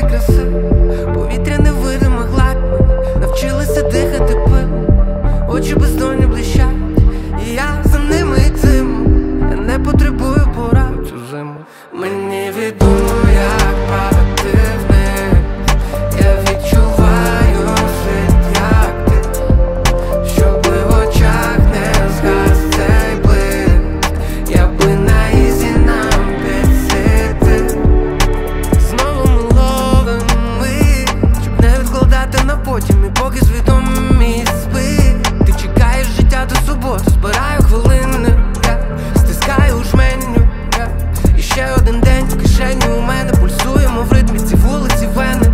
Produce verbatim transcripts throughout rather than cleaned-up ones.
краси, повітря невидиме гладь, навчилися дихати пилом, очі бездонні блищать, і я за ними йтиму. Я не потребую порад цю зиму. Мені відомо, як падати вниз. Я відчуваю світ, як ти, щоби в очах не згас цей блиск. Я би на ізі нам підсити. Знову ми ловимо мить, щоб не відкладати на потім, і поки свідомість спить. Ти чекаєш життя до суботи, збираю хвилини, я стискаю у жменю, я. І ще один день в кишені у мене, пульсуємо в ритмі ці вулиці Вени.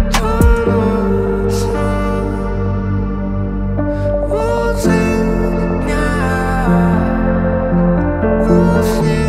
У цих днях, у сні